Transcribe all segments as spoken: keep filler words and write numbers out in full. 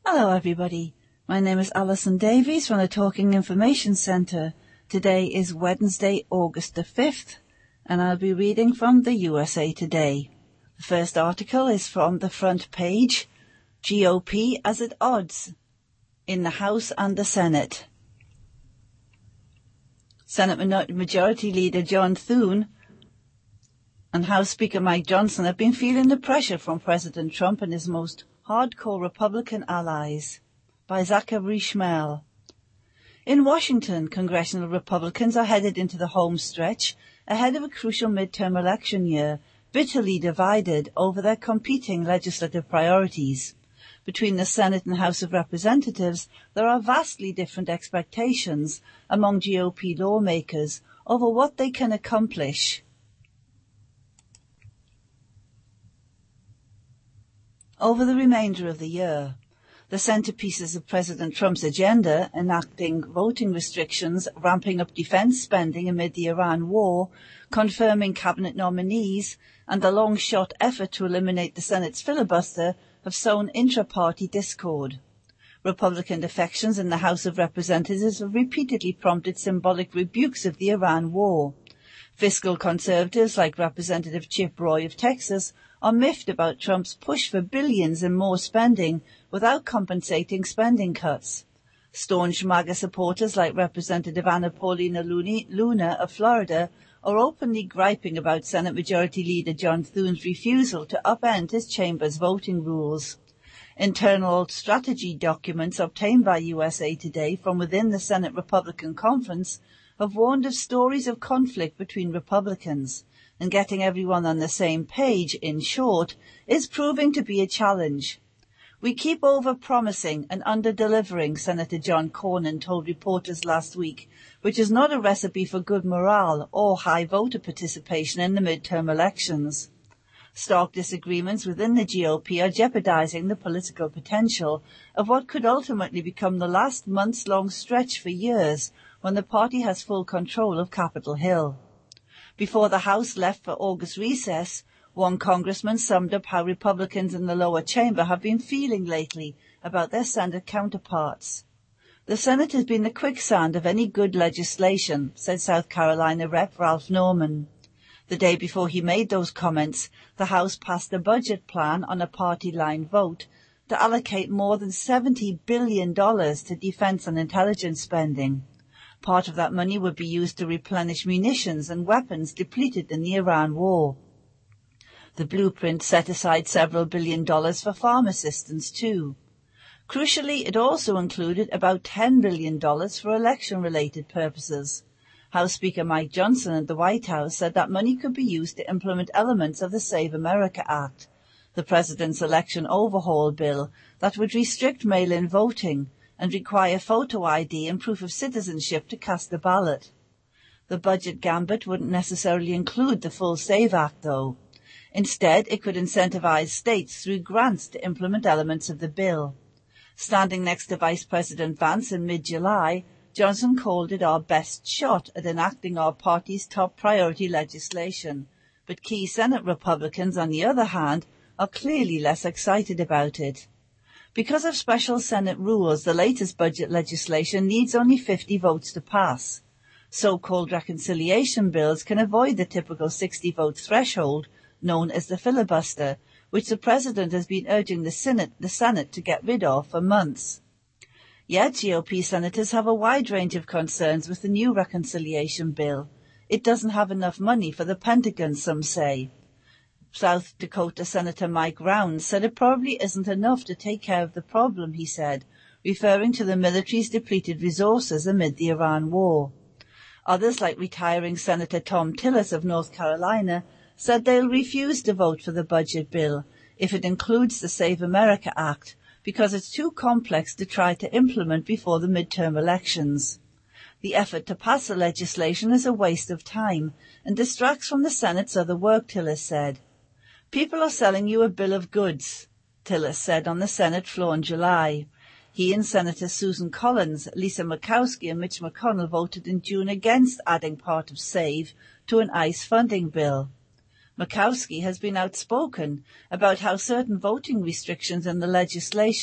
Hello everybody, my name is Alison Davies from the Talking Information Centre. Today is Wednesday, August the fifth, and I'll be reading from the U S A Today. The first article is from the front page, G O P as at odds in the House and the Senate. Senate Majority Leader John Thune and House Speaker Mike Johnson have been feeling the pressure from President Trump and his most hardcore Republican allies. By Zachary Schmel. In Washington, congressional Republicans are headed into the home stretch ahead of a crucial midterm election year, bitterly divided over their competing legislative priorities. Between the Senate and House of Representatives, there are vastly different expectations among G O P lawmakers over what they can accomplish over the remainder of the year. The centerpieces of President Trump's agenda, enacting voting restrictions, ramping up defense spending amid the Iran war, confirming cabinet nominees, and the long-shot effort to eliminate the Senate's filibuster, have sown intra-party discord. Republican defections in the House of Representatives have repeatedly prompted symbolic rebukes of the Iran war. Fiscal conservatives like Representative Chip Roy of Texas are miffed about Trump's push for billions in more spending without compensating spending cuts. Staunch MAGA supporters like Representative Anna Paulina Luna of Florida are openly griping about Senate Majority Leader John Thune's refusal to upend his chamber's voting rules. Internal strategy documents obtained by U S A Today from within the Senate Republican Conference have warned of stories of conflict between Republicans, and getting everyone on the same page, in short, is proving to be a challenge. We keep over-promising and under-delivering, Senator John Cornyn told reporters last week, which is not a recipe for good morale or high voter participation in the midterm elections. Stark disagreements within the G O P are jeopardizing the political potential of what could ultimately become the last months-long stretch for years when the party has full control of Capitol Hill. Before the House left for August recess, one congressman summed up how Republicans in the lower chamber have been feeling lately about their Senate counterparts. The Senate has been the quicksand of any good legislation, said South Carolina Representative Ralph Norman. The day before he made those comments, the House passed a budget plan on a party-line vote to allocate more than seventy billion dollars to defense and intelligence spending. Part of that money would be used to replenish munitions and weapons depleted in the Iran war. The blueprint set aside several billion dollars for farm assistance too. Crucially, it also included about ten billion dollars for election-related purposes. House Speaker Mike Johnson at the White House said that money could be used to implement elements of the Save America Act, the president's election overhaul bill that would restrict mail-in voting and require photo I D and proof of citizenship to cast a ballot. The budget gambit wouldn't necessarily include the full SAVE Act, though. Instead, it could incentivize states through grants to implement elements of the bill. Standing next to Vice President Vance in mid-July, Johnson called it our best shot at enacting our party's top priority legislation, but key Senate Republicans, on the other hand, are clearly less excited about it. Because of special Senate rules, the latest budget legislation needs only fifty votes to pass. So-called reconciliation bills can avoid the typical sixty-vote threshold, known as the filibuster, which the President has been urging the Senate, the Senate to get rid of for months. Yet G O P senators have a wide range of concerns with the new reconciliation bill. It doesn't have enough money for the Pentagon, some say. South Dakota Senator Mike Rounds said it probably isn't enough to take care of the problem, he said, referring to the military's depleted resources amid the Iran war. Others, like retiring Senator Tom Tillis of North Carolina, said they'll refuse to vote for the budget bill if it includes the Save America Act, because it's too complex to try to implement before the midterm elections. The effort to pass the legislation is a waste of time and distracts from the Senate's other work, Tillis said. People are selling you a bill of goods, Tillis said on the Senate floor in July. He and Senator Susan Collins, Lisa Murkowski and Mitch McConnell voted in June against adding part of SAVE to an ICE funding bill. Murkowski has been outspoken about how certain voting restrictions in the legislation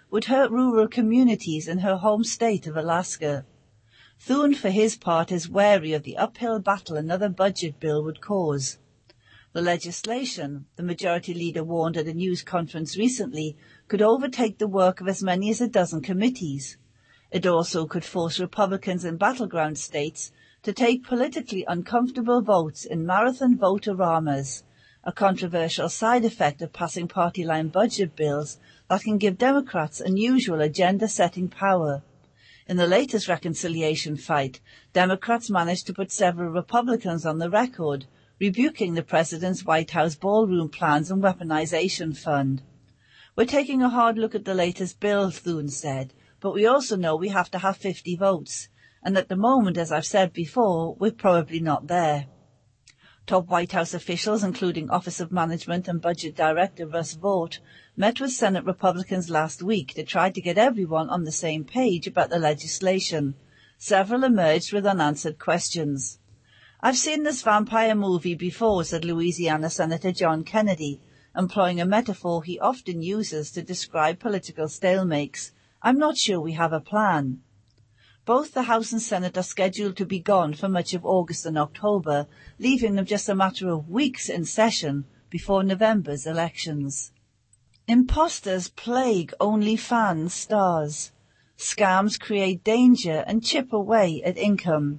would hurt rural communities in her home state of Alaska. Thune, for his part, is wary of the uphill battle another budget bill would cause. The legislation, the majority leader warned at a news conference recently, could overtake the work of as many as a dozen committees. It also could force Republicans in battleground states to take politically uncomfortable votes in marathon vote-oramas, a controversial side effect of passing party-line budget bills that can give Democrats unusual agenda-setting power. In the latest reconciliation fight, Democrats managed to put several Republicans on the record, rebuking the president's White House ballroom plans and weaponization fund. We're taking a hard look at the latest bill, Thune said, but we also know we have to have fifty votes. And at the moment, as I've said before, we're probably not there. Top White House officials, including Office of Management and Budget Director Russ Vought, met with Senate Republicans last week to try to get everyone on the same page about the legislation. Several emerged with unanswered questions. I've seen this vampire movie before, said Louisiana Senator John Kennedy, employing a metaphor he often uses to describe political stalemates. I'm not sure we have a plan. Both the House and Senate are scheduled to be gone for much of August and October, leaving them just a matter of weeks in session before November's elections. Imposters plague OnlyFans stars. Scams create danger and chip away at income.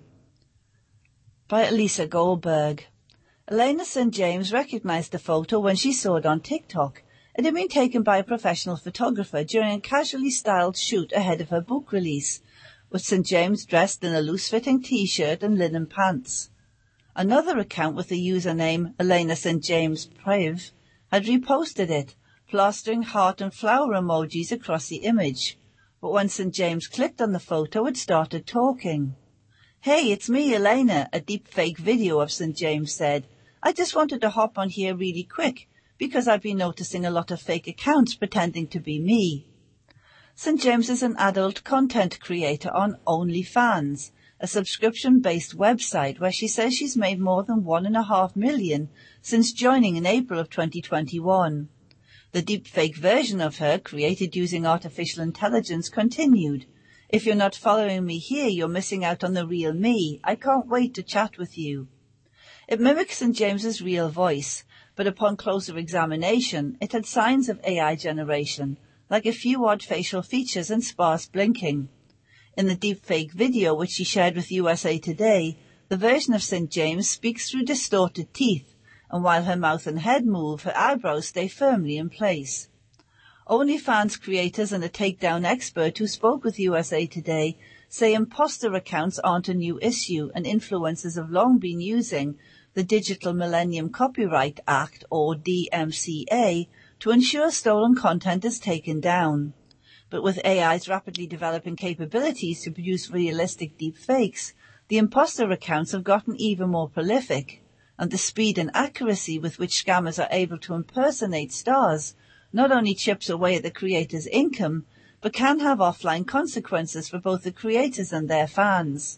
By Elisa Goldberg. Elena Saint James recognized the photo when she saw it on TikTok. It had been taken by a professional photographer during a casually styled shoot ahead of her book release, with Saint James dressed in a loose-fitting t-shirt and linen pants. Another account with the username Elena Saint James Priv had reposted it, plastering heart and flower emojis across the image. But when Saint James clicked on the photo, it started talking. Hey, it's me, Elena, a deep fake video of Saint James said. I just wanted to hop on here really quick, because I've been noticing a lot of fake accounts pretending to be me. Saint James is an adult content creator on OnlyFans, a subscription-based website where she says she's made more than one and a half million since joining in April of twenty twenty-one. The deepfake version of her, created using artificial intelligence, continued. If you're not following me here, you're missing out on the real me. I can't wait to chat with you. It mimics Saint James's real voice, but upon closer examination, it had signs of A I generation, like a few odd facial features and sparse blinking. In the deepfake video, which she shared with U S A Today, the version of Saint James speaks through distorted teeth, and while her mouth and head move, her eyebrows stay firmly in place. OnlyFans creators and a takedown expert who spoke with U S A Today say imposter accounts aren't a new issue, and influencers have long been using the Digital Millennium Copyright Act, or D M C A, to ensure stolen content is taken down. But with A I's rapidly developing capabilities to produce realistic deepfakes, the imposter accounts have gotten even more prolific, and the speed and accuracy with which scammers are able to impersonate stars not only chips away at the creator's income, but can have offline consequences for both the creators and their fans.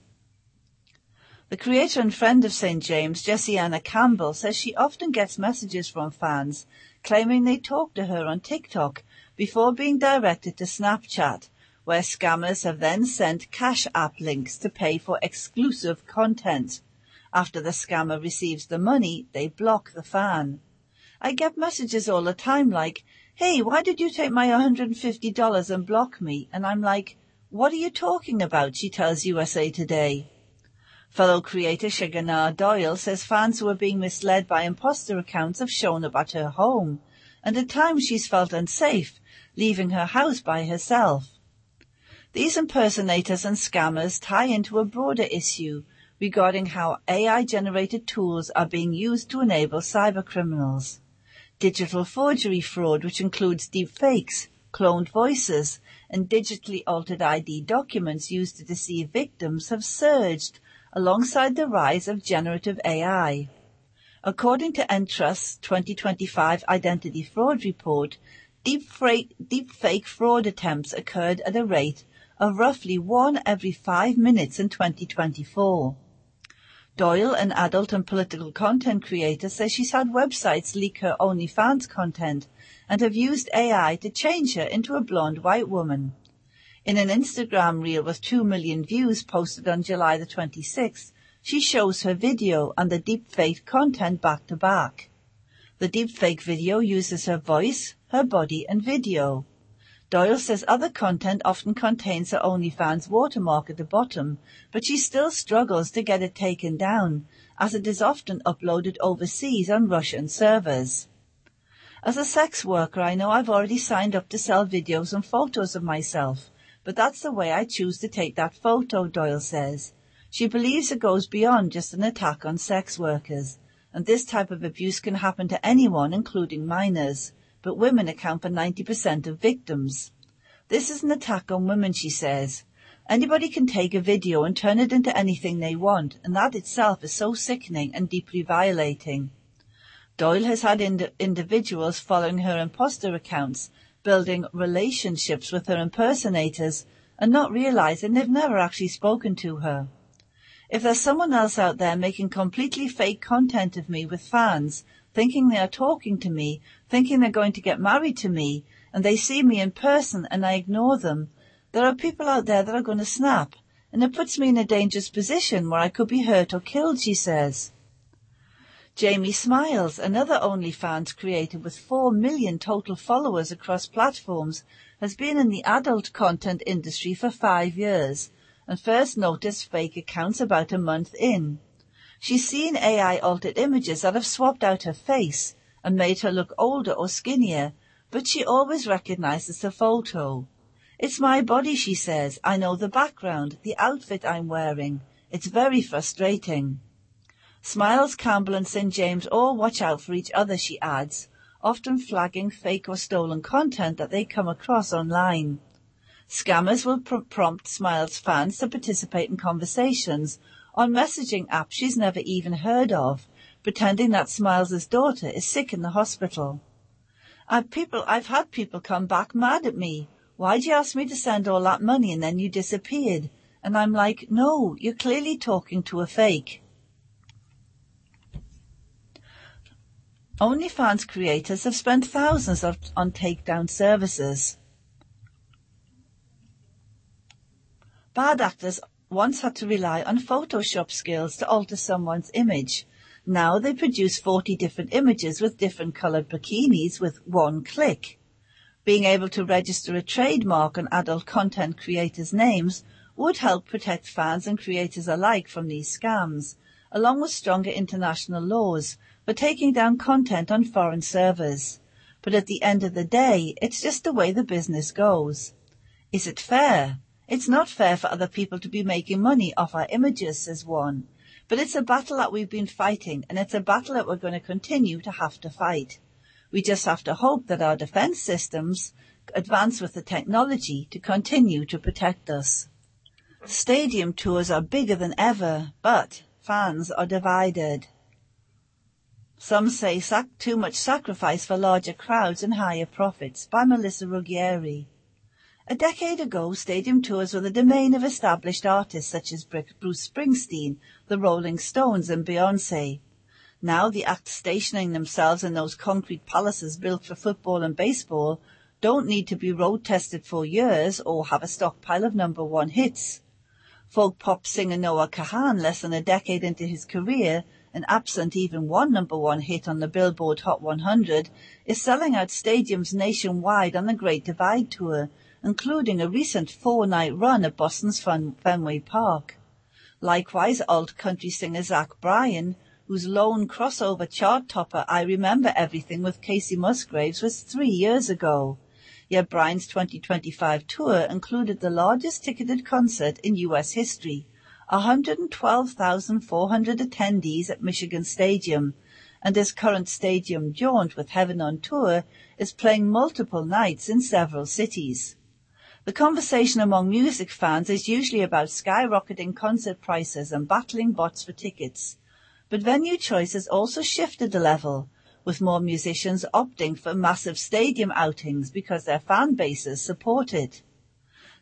The creator and friend of Saint James, Jessiana Campbell, says she often gets messages from fans claiming they talked to her on TikTok before being directed to Snapchat, where scammers have then sent Cash App links to pay for exclusive content. After the scammer receives the money, they block the fan. I get messages all the time like, hey, why did you take my one hundred fifty dollars and block me? And I'm like, what are you talking about? She tells U S A Today. Fellow creator Shagana Doyle says fans who are being misled by imposter accounts have shown up at her home, and at times she's felt unsafe, leaving her house by herself. These impersonators and scammers tie into a broader issue regarding how A I-generated tools are being used to enable cybercriminals. Digital forgery fraud, which includes deepfakes, cloned voices, and digitally altered I D documents used to deceive victims, have surged alongside the rise of generative A I. According to Entrust's twenty twenty-five Identity Fraud Report, deepfake, deepfake fraud attempts occurred at a rate of roughly one every five minutes in twenty twenty-four. Doyle, an adult and political content creator, says she's had websites leak her OnlyFans content and have used A I to change her into a blonde white woman. In an Instagram reel with two million views posted on July the twenty-sixth, she shows her video and the deepfake content back to back. The deepfake video uses her voice, her body and video. Doyle says other content often contains her OnlyFans watermark at the bottom, but she still struggles to get it taken down, as it is often uploaded overseas on Russian servers. As a sex worker, I know I've already signed up to sell videos and photos of myself, but that's the way I choose to take that photo, Doyle says. She believes it goes beyond just an attack on sex workers, and this type of abuse can happen to anyone, including minors. But women account for ninety percent of victims. This is an attack on women, she says. Anybody can take a video and turn it into anything they want, and that itself is so sickening and deeply violating. Doyle has had ind- individuals following her imposter accounts, building relationships with her impersonators, and not realizing they've never actually spoken to her. If there's someone else out there making completely fake content of me with fans, thinking they are talking to me, thinking they're going to get married to me, and they see me in person and I ignore them, there are people out there that are going to snap, and it puts me in a dangerous position where I could be hurt or killed, she says. Jamie Smiles, another OnlyFans creator with four million total followers across platforms, has been in the adult content industry for five years, and first noticed fake accounts about a month in. She's seen A I-altered images that have swapped out her face and made her look older or skinnier, but she always recognizes the photo. It's my body, she says. I know the background, the outfit I'm wearing. It's very frustrating. Smiles, Campbell and Saint James all watch out for each other, she adds, often flagging fake or stolen content that they come across online. Scammers will pr- prompt Smiles fans to participate in conversations on messaging apps she's never even heard of, pretending that Smiles' daughter is sick in the hospital. I've people, I've had people come back mad at me. Why'd you ask me to send all that money and then you disappeared? And I'm like, no, you're clearly talking to a fake. OnlyFans creators have spent thousands of, on takedown services. Bad actors once had to rely on Photoshop skills to alter someone's image. Now they produce forty different images with different colored bikinis with one click. Being able to register a trademark on adult content creators' names would help protect fans and creators alike from these scams, along with stronger international laws for taking down content on foreign servers. But at the end of the day, it's just the way the business goes. Is it fair? It's not fair for other people to be making money off our images, says one. But it's a battle that we've been fighting, and it's a battle that we're going to continue to have to fight. We just have to hope that our defense systems advance with the technology to continue to protect us. Stadium tours are bigger than ever, but fans are divided. Some say sac- too much sacrifice for larger crowds and higher profits, by Melissa Ruggieri. A decade ago, stadium tours were the domain of established artists such as Bruce Springsteen, the Rolling Stones and Beyoncé. Now the acts stationing themselves in those concrete palaces built for football and baseball don't need to be road tested for years or have a stockpile of number one hits. Folk pop singer Noah Kahan, less than a decade into his career and absent even one number one hit on the Billboard Hot one hundred, is selling out stadiums nationwide on the Great Divide Tour, including a recent four-night run at Boston's Fen- Fenway Park. Likewise, alt country singer Zach Bryan, whose lone crossover chart topper I Remember Everything with Casey Musgraves was three years ago. Yet Bryan's twenty twenty-five tour included the largest ticketed concert in U S history, one hundred twelve thousand four hundred attendees at Michigan Stadium, and his current stadium jaunt with Heaven on Tour is playing multiple nights in several cities. The conversation among music fans is usually about skyrocketing concert prices and battling bots for tickets. But venue choice has also shifted a level, with more musicians opting for massive stadium outings because their fan bases support it.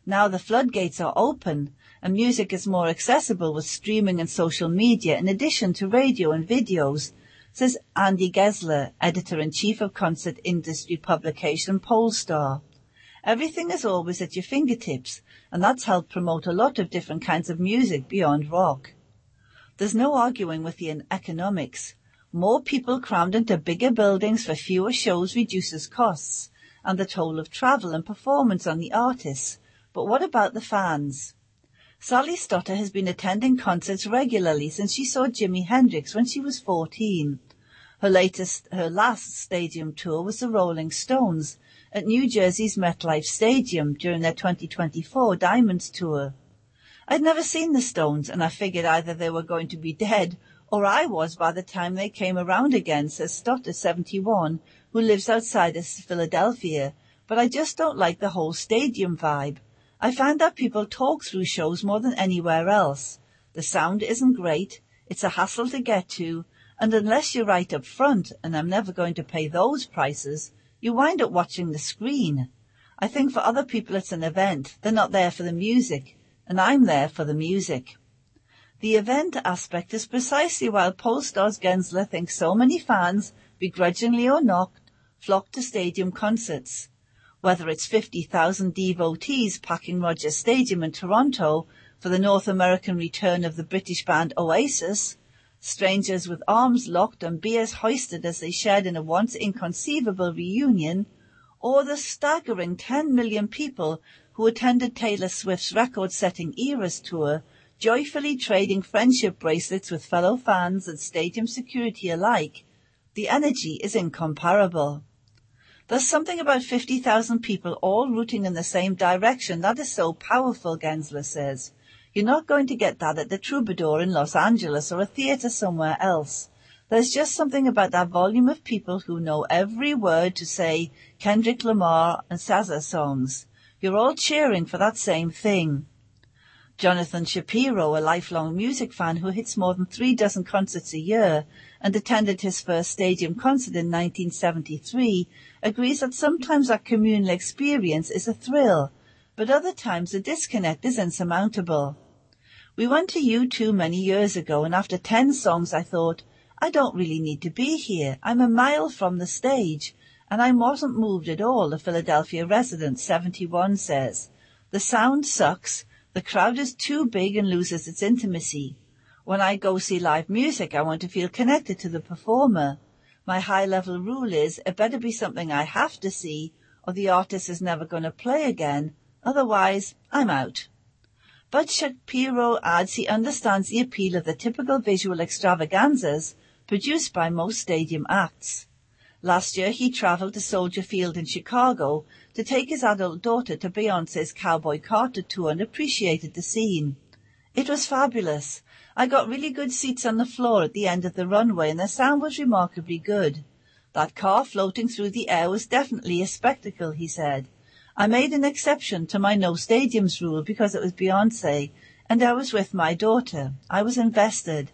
Now the floodgates are open, and music is more accessible with streaming and social media in addition to radio and videos, says Andy Gesler, editor-in-chief of concert industry publication Polestar. Everything is always at your fingertips, and that's helped promote a lot of different kinds of music beyond rock. There's no arguing with the economics. More people crammed into bigger buildings for fewer shows reduces costs, and the toll of travel and performance on the artists. But what about the fans? Sally Stotter has been attending concerts regularly since she saw Jimi Hendrix when she was fourteen. Her latest, her last stadium tour was the Rolling Stones at New Jersey's MetLife Stadium during their twenty twenty-four Diamonds tour. I'd never seen the Stones, and I figured either they were going to be dead or I was by the time they came around again, says Stotter, seventy-one, who lives outside of Philadelphia, but I just don't like the whole stadium vibe. I find that people talk through shows more than anywhere else. The sound isn't great, it's a hassle to get to, and unless you're right up front, and I'm never going to pay those prices, you wind up watching the screen. I think for other people it's an event. They're not there for the music, and I'm there for the music. The event aspect is precisely why Polestar's Gensler thinks so many fans, begrudgingly or not, flock to stadium concerts. Whether it's fifty thousand devotees packing Rogers Stadium in Toronto for the North American return of the British band Oasis, strangers with arms locked and beers hoisted as they shared in a once inconceivable reunion, or the staggering ten million people who attended Taylor Swift's record-setting Eras tour, joyfully trading friendship bracelets with fellow fans and stadium security alike, the energy is incomparable. There's something about fifty thousand people all rooting in the same direction that is so powerful, Gensler says. You're not going to get that at the Troubadour in Los Angeles or a theater somewhere else. There's just something about that volume of people who know every word to, say, Kendrick Lamar and S Z A songs. You're all cheering for that same thing. Jonathan Shapiro, a lifelong music fan who hits more than three dozen concerts a year and attended his first stadium concert in nineteen seventy-three, agrees that sometimes that communal experience is a thrill, but other times the disconnect is insurmountable. We went to U two many years ago, and after ten songs I thought, I don't really need to be here. I'm a mile from the stage, and I wasn't moved at all, the Philadelphia resident, seventy-one, says. The sound sucks. The crowd is too big and loses its intimacy. When I go see live music, I want to feel connected to the performer. My high-level rule is it better be something I have to see, or the artist is never going to play again. Otherwise, I'm out. But Shapiro adds he understands the appeal of the typical visual extravaganzas produced by most stadium acts. Last year, he traveled to Soldier Field in Chicago to take his adult daughter to Beyoncé's Cowboy Carter tour and appreciated the scene. It was fabulous. I got really good seats on the floor at the end of the runway, and the sound was remarkably good. That car floating through the air was definitely a spectacle, he said. I made an exception to my no stadiums rule because it was Beyoncé, and I was with my daughter. I was invested.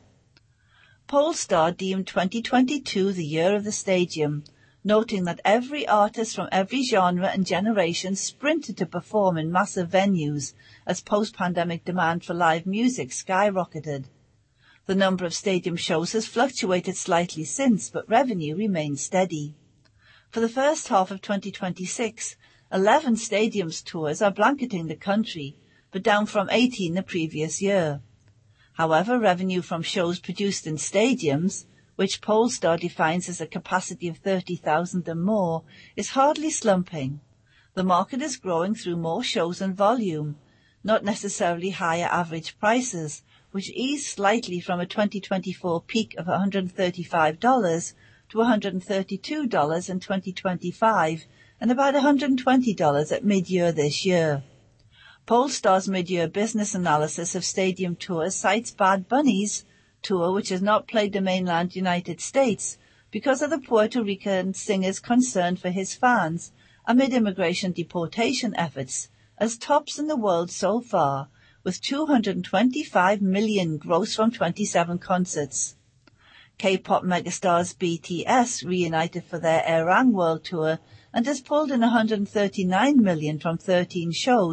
Polestar deemed twenty twenty-two the year of the stadium, noting that every artist from every genre and generation sprinted to perform in massive venues as post-pandemic demand for live music skyrocketed. The number of stadium shows has fluctuated slightly since, but revenue remains steady. For the first half of twenty twenty-six, eleven stadiums tours are blanketing the country, but down from eighteen the previous year. However, revenue from shows produced in stadiums, which Polestar defines as a capacity of thirty thousand and more, is hardly slumping. The market is growing through more shows and volume, not necessarily higher average prices, which eased slightly from a twenty twenty-four peak of one hundred thirty-five dollars to one hundred thirty-two dollars in twenty twenty-five and about one hundred twenty dollars at mid-year this year. Polestar's mid-year business analysis of stadium tours cites Bad Bunny's tour, which has not played the mainland United States because of the Puerto Rican singer's concern for his fans amid immigration deportation efforts, as tops in the world so far, with two hundred twenty-five million gross from twenty-seven concerts. K-pop megastars B T S reunited for their Arirang World Tour and has pulled in one hundred thirty-nine million from thirteen shows,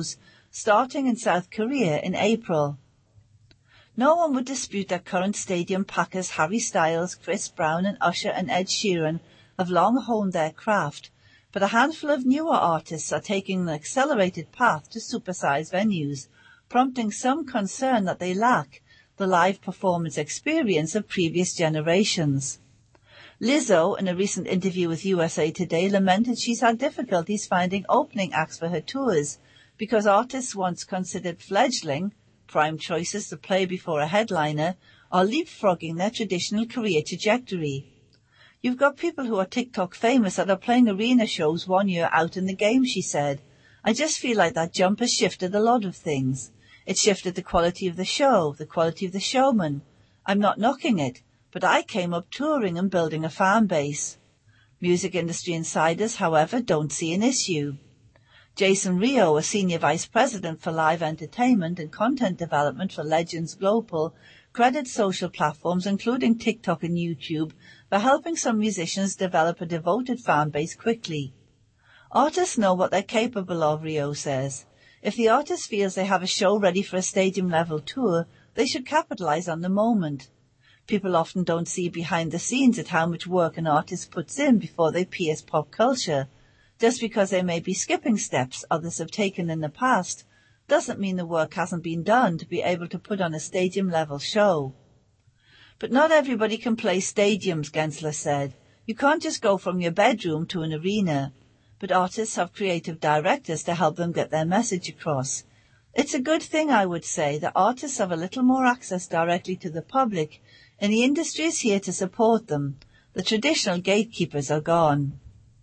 starting in South Korea in April. No one would dispute that current stadium packers Harry Styles, Chris Brown and Usher and Ed Sheeran have long honed their craft, but a handful of newer artists are taking an accelerated path to supersize venues, prompting some concern that they lack the live performance experience of previous generations. Lizzo, in a recent interview with U S A Today, lamented she's had difficulties finding opening acts for her tours because artists once considered fledgling, prime choices to play before a headliner, are leapfrogging their traditional career trajectory. You've got people who are TikTok famous that are playing arena shows one year out in the game, she said. I just feel like that jump has shifted a lot of things. It shifted the quality of the show, the quality of the showman. I'm not knocking it, but I came up touring and building a fan base. Music industry insiders, however, don't see an issue. Jason Rio, a senior vice president for live entertainment and content development for Legends Global, credits social platforms including TikTok and YouTube for helping some musicians develop a devoted fan base quickly. Artists know what they're capable of, Rio says. If the artist feels they have a show ready for a stadium-level tour, they should capitalize on the moment. People often don't see behind the scenes at how much work an artist puts in before they pierce pop culture. Just because they may be skipping steps others have taken in the past doesn't mean the work hasn't been done to be able to put on a stadium-level show. But not everybody can play stadiums, Gensler said. You can't just go from your bedroom to an arena. But artists have creative directors to help them get their message across. It's a good thing, I would say, that artists have a little more access directly to the public, and the industry is here to support them. The traditional gatekeepers are gone.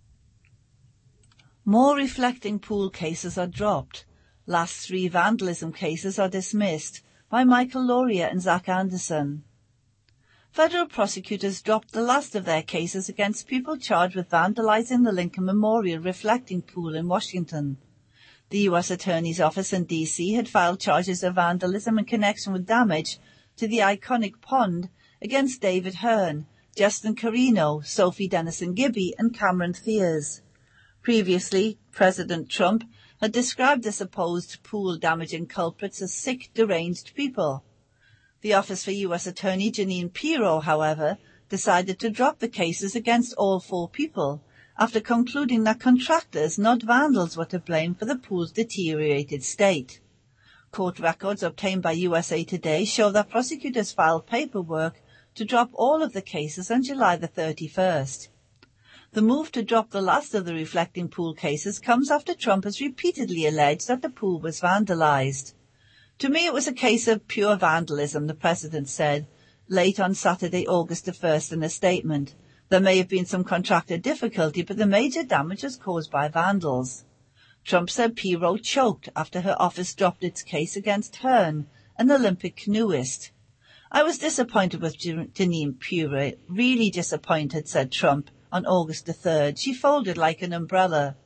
More reflecting pool cases are dropped. Last three vandalism cases are dismissed by Michael Lauria and Zach Anderson. Federal prosecutors dropped the last of their cases against people charged with vandalizing the Lincoln Memorial Reflecting Pool in Washington. The U S Attorney's Office in D C had filed charges of vandalism in connection with damage to the iconic pond against David Hearn, Justin Carino, Sophie Dennison-Gibby, and Cameron Thiers. Previously, President Trump had described the supposed pool-damaging culprits as sick, deranged people. The Office for U S Attorney Jeanine Pirro, however, decided to drop the cases against all four people after concluding that contractors, not vandals, were to blame for the pool's deteriorated state. Court records obtained by U S A Today show that prosecutors filed paperwork to drop all of the cases on July the thirty-first. The move to drop the last of the reflecting pool cases comes after Trump has repeatedly alleged that the pool was vandalized. To me, it was a case of pure vandalism, the president said, late on Saturday, August the first, in a statement. There may have been some contractor difficulty, but the major damage was caused by vandals. Trump said Pirro choked after her office dropped its case against Hearn, an Olympic canoeist. I was disappointed with Jeanine Pirro, really disappointed, said Trump on August the third. She folded like an umbrella.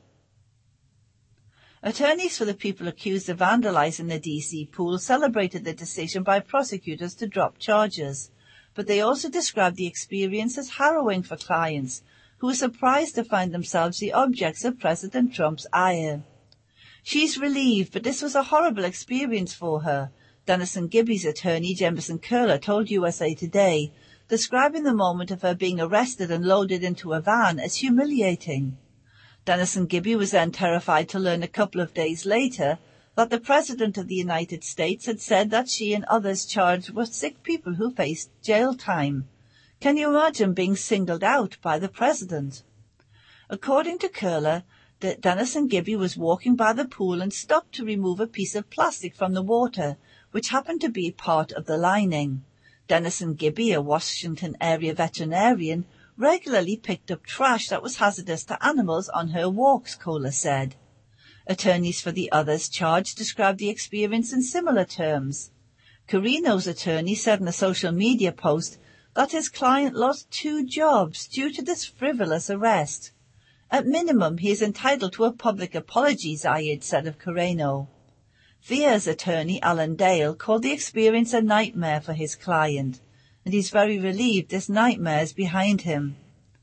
Attorneys for the people accused of vandalizing the D C pool celebrated the decision by prosecutors to drop charges, but they also described the experience as harrowing for clients who were surprised to find themselves the objects of President Trump's ire. She's relieved, but this was a horrible experience for her, Dennison-Gibby's attorney, Jemison Curler, told U S A Today, describing the moment of her being arrested and loaded into a van as humiliating. Dennison-Gibby was then terrified to learn a couple of days later that the President of the United States had said that she and others charged were sick people who faced jail time. Can you imagine being singled out by the President? According to Curler, Dennison-Gibby was walking by the pool and stopped to remove a piece of plastic from the water, which happened to be part of the lining. Dennison-Gibby, a Washington area veterinarian, regularly picked up trash that was hazardous to animals on her walks, Kohler said. Attorneys for the others charged described the experience in similar terms. Carino's attorney said in a social media post that his client lost two jobs due to this frivolous arrest. At minimum, he is entitled to a public apology, Zayed said of Carino. Thiers' attorney, Alan Dale, called the experience a nightmare for his client, and he's very relieved this nightmare is behind him.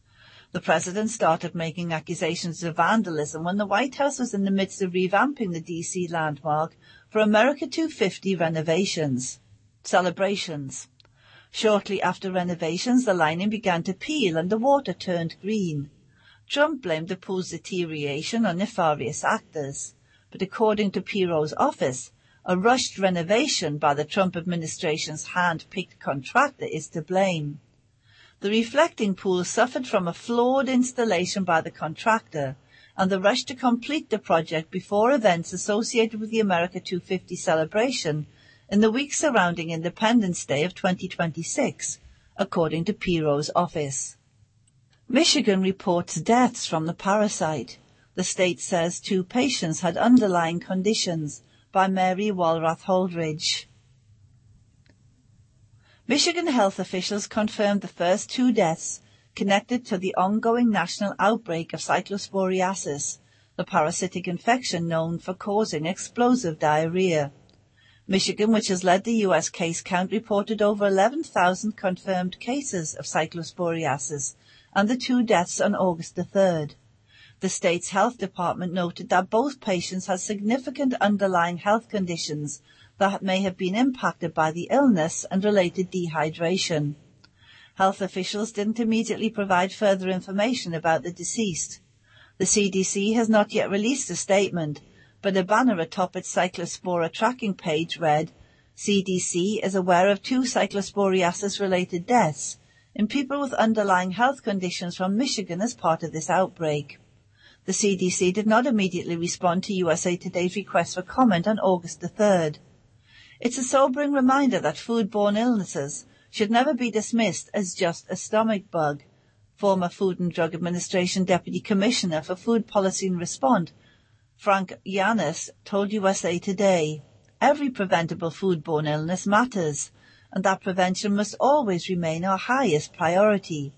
The president started making accusations of vandalism when the White House was in the midst of revamping the D C landmark for America two fifty renovations, celebrations. Shortly after renovations, the lining began to peel and the water turned green. Trump blamed the pool's deterioration on nefarious actors, but according to Pirro's office, a rushed renovation by the Trump administration's hand-picked contractor is to blame. The reflecting pool suffered from a flawed installation by the contractor and the rush to complete the project before events associated with the America two fifty celebration in the week surrounding Independence Day of twenty twenty-six, according to Pirro's office. Michigan reports deaths from the parasite. The state says two patients had underlying conditions, by Mary Walrath Holdridge. Michigan health officials confirmed the first two deaths connected to the ongoing national outbreak of cyclosporiasis, the parasitic infection known for causing explosive diarrhea. Michigan, which has led the U S case count, reported over eleven thousand confirmed cases of cyclosporiasis and the two deaths on August the third. The state's health department noted that both patients had significant underlying health conditions that may have been impacted by the illness and related dehydration. Health officials didn't immediately provide further information about the deceased. The C D C has not yet released a statement, but a banner atop its Cyclospora tracking page read, C D C is aware of two cyclosporiasis-related deaths in people with underlying health conditions from Michigan as part of this outbreak. The C D C did not immediately respond to U S A Today's request for comment on August the third. It's a sobering reminder that foodborne illnesses should never be dismissed as just a stomach bug. Former Food and Drug Administration Deputy Commissioner for Food Policy and Response, Frank Yanis, told U S A Today, every preventable foodborne illness matters, and that prevention must always remain our highest priority.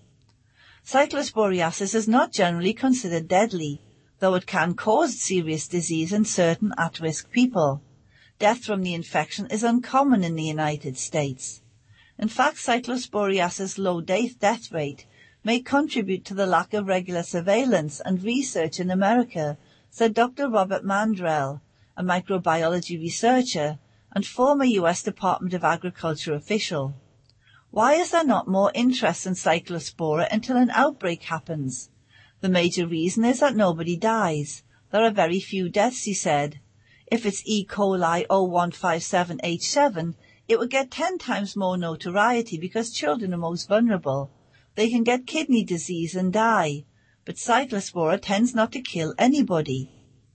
Cyclosporiasis is not generally considered deadly, though it can cause serious disease in certain at-risk people. Death from the infection is uncommon in the United States. In fact, cyclosporiasis' low death rate may contribute to the lack of regular surveillance and research in America, said Doctor Robert Mandrell, a microbiology researcher and former U S Department of Agriculture official. Why is there not more interest in cyclospora until an outbreak happens? The major reason is that nobody dies. There are very few deaths, he said. If it's E. coli zero one five seven H seven, it would get ten times more notoriety because children are most vulnerable. They can get kidney disease and die, but cyclospora tends not to kill anybody.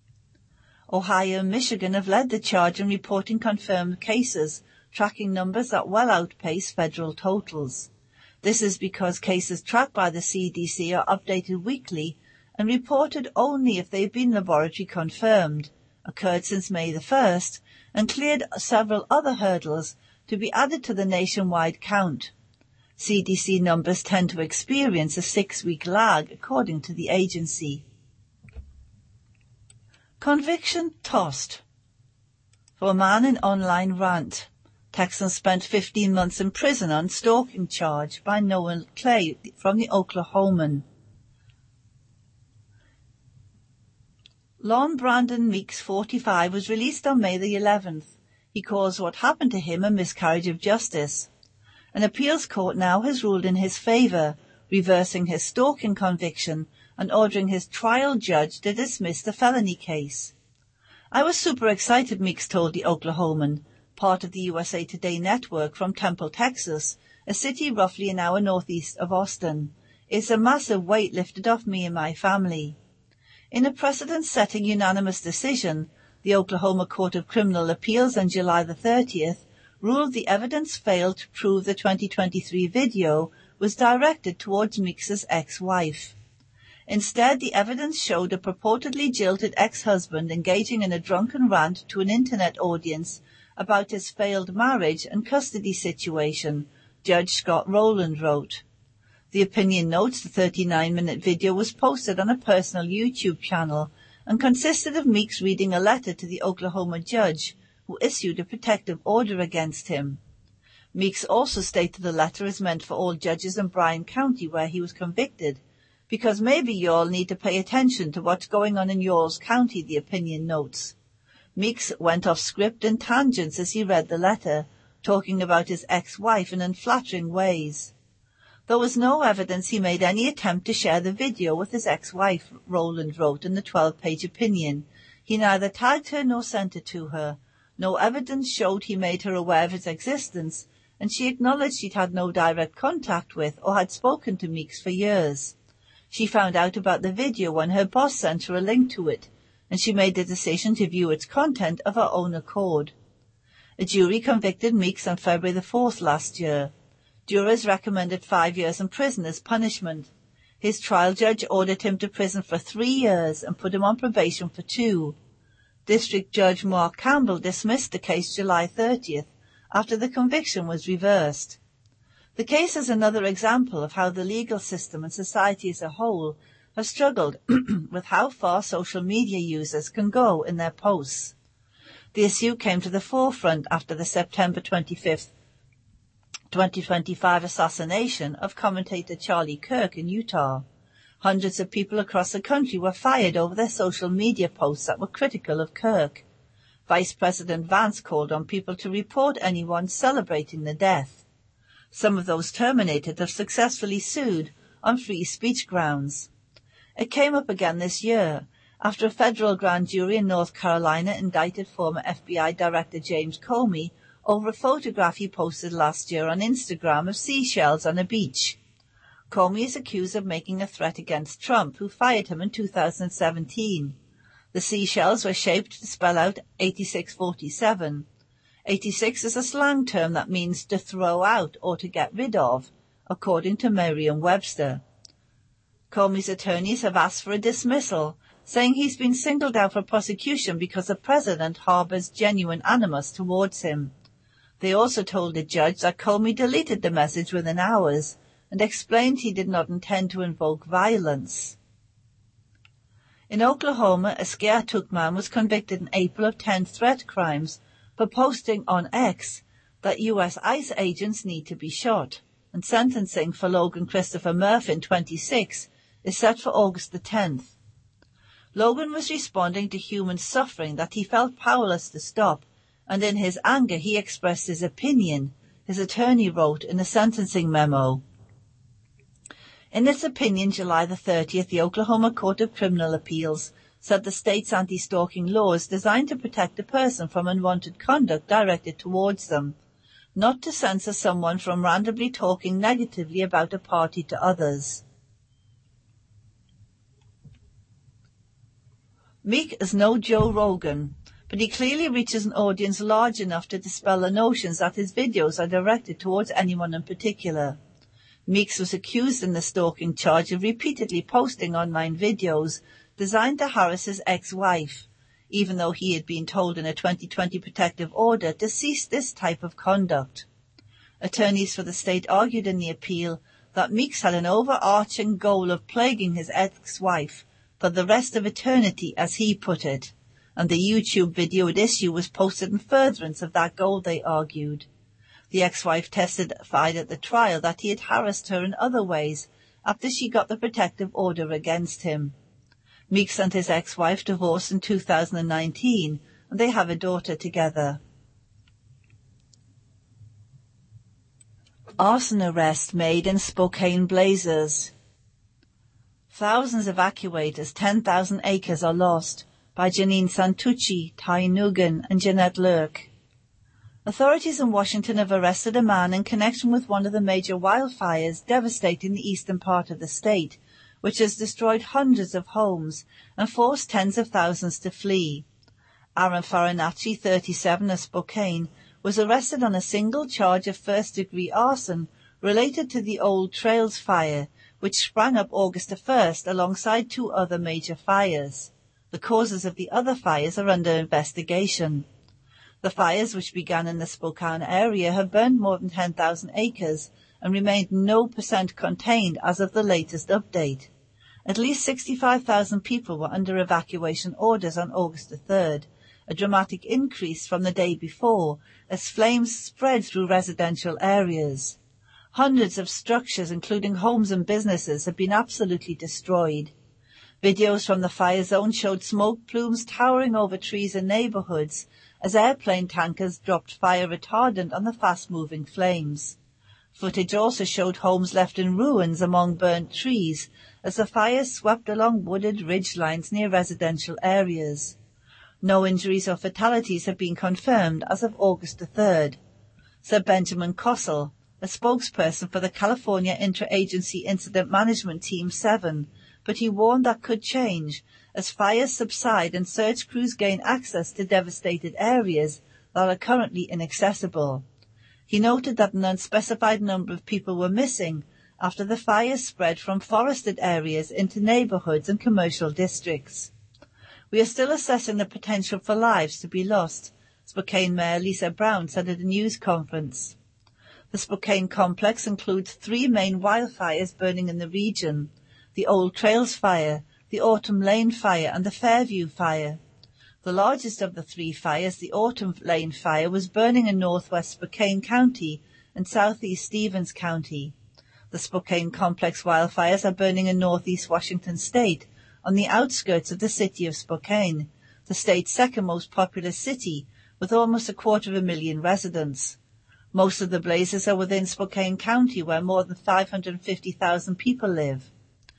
Ohio and Michigan have led the charge in reporting confirmed cases, tracking numbers that well outpace federal totals. This is because cases tracked by the C D C are updated weekly and reported only if they've been laboratory confirmed, occurred since May the first, and cleared several other hurdles to be added to the nationwide count. C D C numbers tend to experience a six-week lag, according to the agency. Conviction tossed. For a man in online rant, Texan spent fifteen months in prison on stalking charge by Noel Clay from the Oklahoman. Lon Brandon Meeks, forty-five, was released on May the eleventh. He calls what happened to him a miscarriage of justice. An appeals court now has ruled in his favor, reversing his stalking conviction and ordering his trial judge to dismiss the felony case. I was super excited, Meeks told the Oklahoman, part of the U S A Today network from Temple, Texas, a city roughly an hour northeast of Austin. It's a massive weight lifted off me and my family. In a precedent-setting unanimous decision, the Oklahoma Court of Criminal Appeals on July the thirtieth ruled the evidence failed to prove the twenty twenty-three video was directed towards Meeks's ex-wife. Instead, the evidence showed a purportedly jilted ex-husband engaging in a drunken rant to an internet audience about his failed marriage and custody situation, Judge Scott Rowland wrote. The opinion notes the thirty-nine minute video was posted on a personal YouTube channel and consisted of Meeks reading a letter to the Oklahoma judge who issued a protective order against him. Meeks also stated the letter is meant for all judges in Bryan County where he was convicted, Because maybe y'all need to pay attention to what's going on in y'all's county, the opinion notes. Meeks went off script and tangents as he read the letter, talking about his ex-wife in unflattering ways. There was no evidence he made any attempt to share the video with his ex-wife, Rowland wrote in the twelve-page opinion. He neither tagged her nor sent it to her. No evidence showed he made her aware of its existence, and she acknowledged she'd had no direct contact with or had spoken to Meeks for years. She found out about the video when her boss sent her a link to it, and she made the decision to view its content of her own accord. A jury convicted Meeks on February the fourth last year. Jurors recommended five years in prison as punishment. His trial judge ordered him to prison for three years and put him on probation for two. District Judge Mark Campbell dismissed the case July thirtieth after the conviction was reversed. The case is another example of how the legal system and society as a whole have struggled with how far social media users can go in their posts. The issue came to the forefront after the September twenty-fifth, twenty twenty-five assassination of commentator Charlie Kirk in Utah. Hundreds of people across the country were fired over their social media posts that were critical of Kirk. Vice President Vance called on people to report anyone celebrating the death. Some of those terminated have successfully sued on free speech grounds. It came up again this year after a federal grand jury in North Carolina indicted former F B I Director James Comey over a photograph he posted last year on Instagram of seashells on a beach. Comey is accused of making a threat against Trump, who fired him in two thousand seventeen. The seashells were shaped to spell out eighty-six forty-seven. eighty-six is a slang term that means to throw out or to get rid of, according to Merriam-Webster. Comey's attorneys have asked for a dismissal, saying he's been singled out for prosecution because the president harbors genuine animus towards him. They also told the judge that Comey deleted the message within hours and explained he did not intend to invoke violence. In Oklahoma, a Skiatook man was convicted in April of ten threat crimes for posting on X that U S ICE agents need to be shot, and sentencing for Logan Christopher Murfin, twenty-six, is set for August the tenth. Logan was responding to human suffering that he felt powerless to stop, and in his anger he expressed his opinion, his attorney wrote in a sentencing memo. In its opinion, July the thirtieth, the Oklahoma Court of Criminal Appeals said the state's anti-stalking law is designed to protect a person from unwanted conduct directed towards them, not to censor someone from randomly talking negatively about a party to others. Meek is no Joe Rogan, but he clearly reaches an audience large enough to dispel the notions that his videos are directed towards anyone in particular. Meeks was accused in the stalking charge of repeatedly posting online videos designed to harass his ex-wife, even though he had been told in a twenty twenty protective order to cease this type of conduct. Attorneys for the state argued in the appeal that Meeks had an overarching goal of plaguing his ex-wife for the rest of eternity, as he put it, and the YouTube video at issue was posted in furtherance of that goal, they argued. The ex-wife testified at the trial that he had harassed her in other ways after she got the protective order against him. Meeks and his ex-wife divorced in two thousand nineteen, and they have a daughter together. Arson arrest made in Spokane Blazers. Thousands evacuate as ten thousand acres are lost, by Janine Santucci, Ty Nugan, and Jeanette Lurk. Authorities in Washington have arrested a man in connection with one of the major wildfires devastating the eastern part of the state, which has destroyed hundreds of homes and forced tens of thousands to flee. Aaron Farinacci, thirty-seven, of Spokane, was arrested on a single charge of first-degree arson related to the Old Trails fire, which sprang up August the first alongside two other major fires. The causes of the other fires are under investigation. The fires, which began in the Spokane area, have burned more than ten thousand acres and remained no percent contained as of the latest update. At least sixty-five thousand people were under evacuation orders on August the third, a dramatic increase from the day before, as flames spread through residential areas. Hundreds of structures, including homes and businesses, have been absolutely destroyed. Videos from the fire zone showed smoke plumes towering over trees and neighborhoods as airplane tankers dropped fire retardant on the fast-moving flames. Footage also showed homes left in ruins among burnt trees as the fire swept along wooded ridge lines near residential areas. No injuries or fatalities have been confirmed as of August the third, said Benjamin Kossel, a spokesperson for the California Interagency Incident Management Team seven, but he warned that could change as fires subside and search crews gain access to devastated areas that are currently inaccessible. He noted that an unspecified number of people were missing after the fires spread from forested areas into neighborhoods and commercial districts. We are still assessing the potential for lives to be lost, Spokane Mayor Lisa Brown said at a news conference. The Spokane complex includes three main wildfires burning in the region: the Old Trails Fire, the Autumn Lane Fire, and the Fairview Fire. The largest of the three fires, the Autumn Lane Fire, was burning in northwest Spokane County and southeast Stevens County. The Spokane complex wildfires are burning in northeast Washington state, on the outskirts of the city of Spokane, the state's second most populous city, with almost a quarter of a million residents. Most of the blazes are within Spokane County, where more than five hundred fifty thousand people live.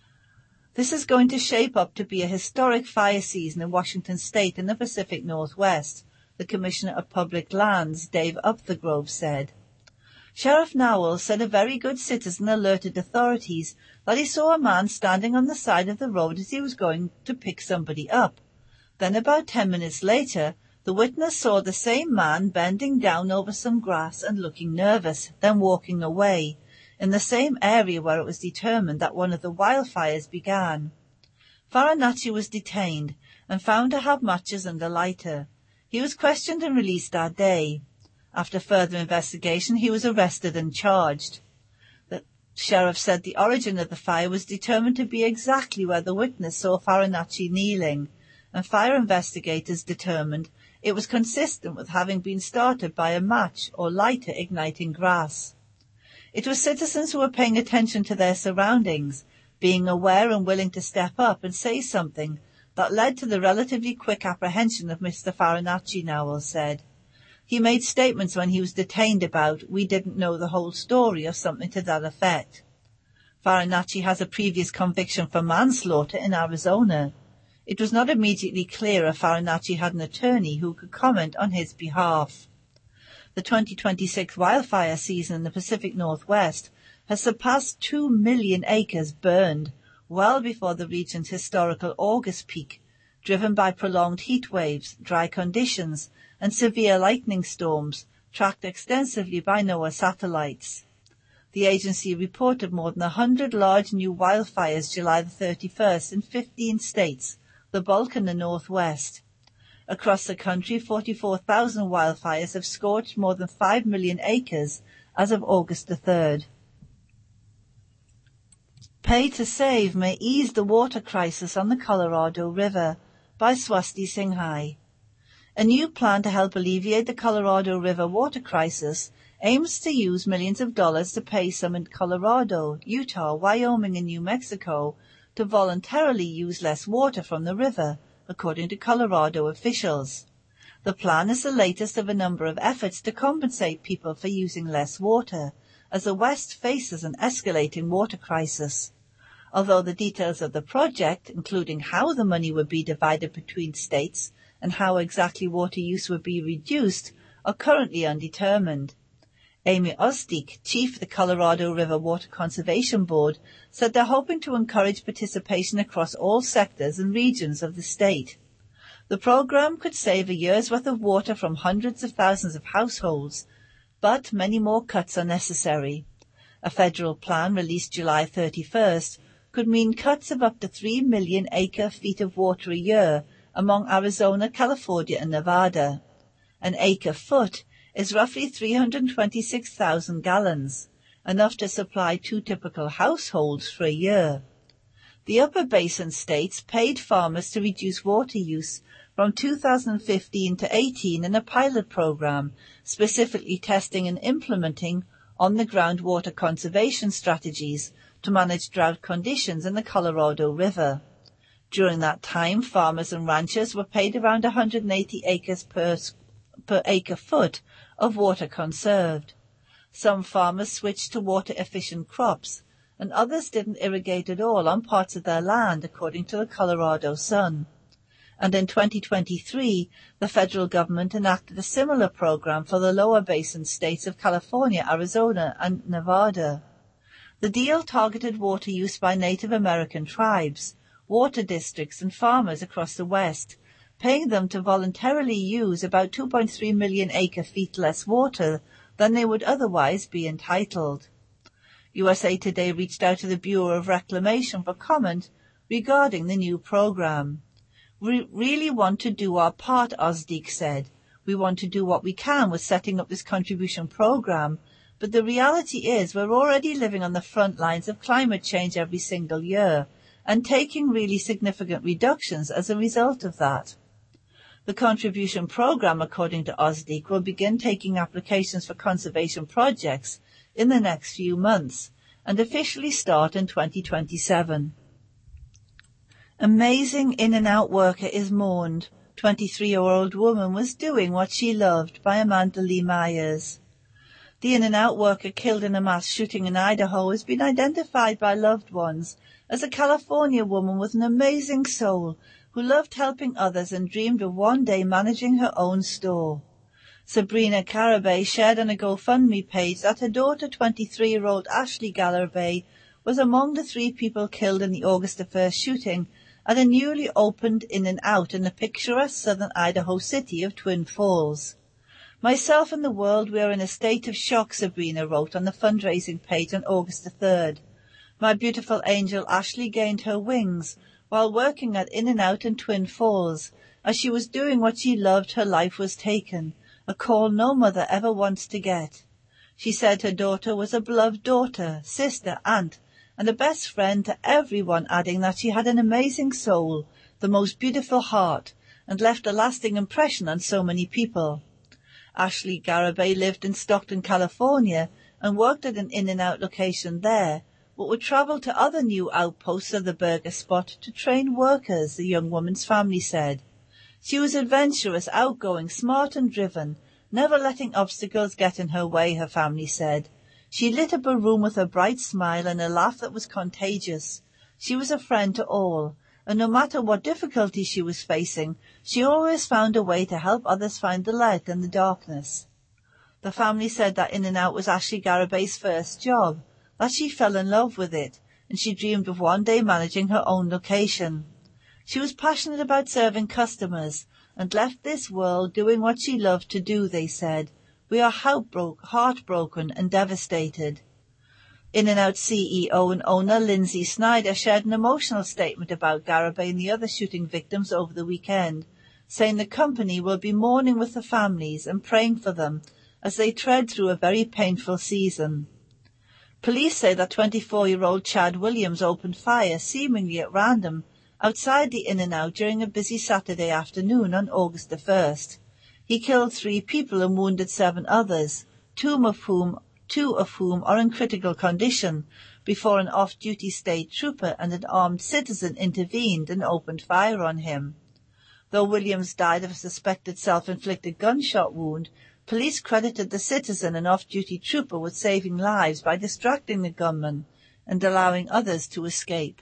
This is going to shape up to be a historic fire season in Washington state and the Pacific Northwest, the Commissioner of Public Lands, Dave Upthegrove, said. Sheriff Nowell said a very good citizen alerted authorities that he saw a man standing on the side of the road as he was going to pick somebody up. Then about ten minutes later, the witness saw the same man bending down over some grass and looking nervous, then walking away, in the same area where it was determined that one of the wildfires began. Farinacci was detained and found to have matches and a lighter. He was questioned and released that day. After further investigation, he was arrested and charged. The sheriff said the origin of the fire was determined to be exactly where the witness saw Farinacci kneeling, and fire investigators determined it was consistent with having been started by a match or lighter igniting grass. It was citizens who were paying attention to their surroundings, being aware and willing to step up and say something that led to the relatively quick apprehension of Mister Farinacci, Nowell said. He made statements when he was detained about, "We didn't know the whole story," or something to that effect. Farinacci has a previous conviction for manslaughter in Arizona. It was not immediately clear if Farinacci had an attorney who could comment on his behalf. The twenty twenty-six wildfire season in the Pacific Northwest has surpassed two million acres burned, well before the region's historical August peak, driven by prolonged heat waves, dry conditions, and severe lightning storms, tracked extensively by NOAA satellites. The agency reported more than one hundred large new wildfires July the thirty-first in fifteen states, the bulk in the Northwest. Across the country, forty-four thousand wildfires have scorched more than five million acres as of August the third. Pay to Save may ease the water crisis on the Colorado River, by Swasti Singhai. A new plan to help alleviate the Colorado River water crisis aims to use millions of dollars to pay some in Colorado, Utah, Wyoming, and New Mexico to voluntarily use less water from the river, according to Colorado officials. The plan is the latest of a number of efforts to compensate people for using less water, as the West faces an escalating water crisis. Although the details of the project, including how the money would be divided between states and how exactly water use would be reduced, are currently undetermined. Amy Ostik, chief of the Colorado River Water Conservation Board, said they're hoping to encourage participation across all sectors and regions of the state. The program could save a year's worth of water from hundreds of thousands of households, but many more cuts are necessary. A federal plan released July thirty-first could mean cuts of up to three million acre-feet of water a year among Arizona, California, and Nevada. An acre-foot is roughly three hundred twenty-six thousand gallons, enough to supply two typical households for a year. The Upper Basin states paid farmers to reduce water use from two thousand fifteen to eighteen in a pilot program, specifically testing and implementing on-the-ground water conservation strategies to manage drought conditions in the Colorado River. During that time, farmers and ranchers were paid around one hundred eighty acres per, per acre foot of water conserved. Some farmers switched to water-efficient crops, and others didn't irrigate at all on parts of their land, according to the Colorado Sun. And in twenty twenty-three, the federal government enacted a similar program for the lower basin states of California, Arizona, and Nevada. The deal targeted water use by Native American tribes, water districts, and farmers across the West, paying them to voluntarily use about two point three million acre-feet less water than they would otherwise be entitled. U S A Today reached out to the Bureau of Reclamation for comment regarding the new program. We really want to do our part, OSDEEC said. We want to do what we can with setting up this contribution program, but the reality is we're already living on the front lines of climate change every single year and taking really significant reductions as a result of that. The contribution program, according to OSDEEC, will begin taking applications for conservation projects in the next few months and officially start in twenty twenty-seven. Amazing In-N-Out worker is mourned. twenty-three-year-old woman was doing what she loved, by Amanda Lee Myers. The In-N-Out worker killed in a mass shooting in Idaho has been identified by loved ones as a California woman with an amazing soul who loved helping others and dreamed of one day managing her own store. Sabrina Garibay shared on a GoFundMe page that her daughter, twenty-three-year-old Ashley Garibay, was among the three people killed in the August the first shooting at a newly opened In-N-Out in the picturesque southern Idaho city of Twin Falls. Myself and the world, we are in a state of shock, Sabrina wrote on the fundraising page on August the third. My beautiful angel Ashley gained her wings while working at In-N-Out in Twin Falls. As she was doing what she loved, her life was taken, a call no mother ever wants to get. She said her daughter was a beloved daughter, sister, aunt, and a best friend to everyone, adding that she had an amazing soul, the most beautiful heart, and left a lasting impression on so many people. Ashley Garibay lived in Stockton, California, and worked at an In-N-Out location there, but would travel to other new outposts of the burger spot to train workers, the young woman's family said. She was adventurous, outgoing, smart and driven, never letting obstacles get in her way, her family said. She lit up a room with a bright smile and a laugh that was contagious. She was a friend to all, and no matter what difficulties she was facing, she always found a way to help others find the light in the darkness. The family said that In-N-Out was Ashley Garibay's first job, that she fell in love with it, and she dreamed of one day managing her own location. She was passionate about serving customers and left this world doing what she loved to do, they said. We are heartbroken and devastated. In-N-Out C E O and owner Lindsay Snyder shared an emotional statement about Garibay and the other shooting victims over the weekend, saying the company will be mourning with the families and praying for them as they tread through a very painful season. Police say that twenty-four-year-old Chad Williams opened fire, seemingly at random, outside the In-N-Out during a busy Saturday afternoon on August the first. He killed three people and wounded seven others, two of whom, two of whom are in critical condition, before an off-duty state trooper and an armed citizen intervened and opened fire on him. Though Williams died of a suspected self-inflicted gunshot wound, police credited the citizen and off-duty trooper with saving lives by distracting the gunman and allowing others to escape.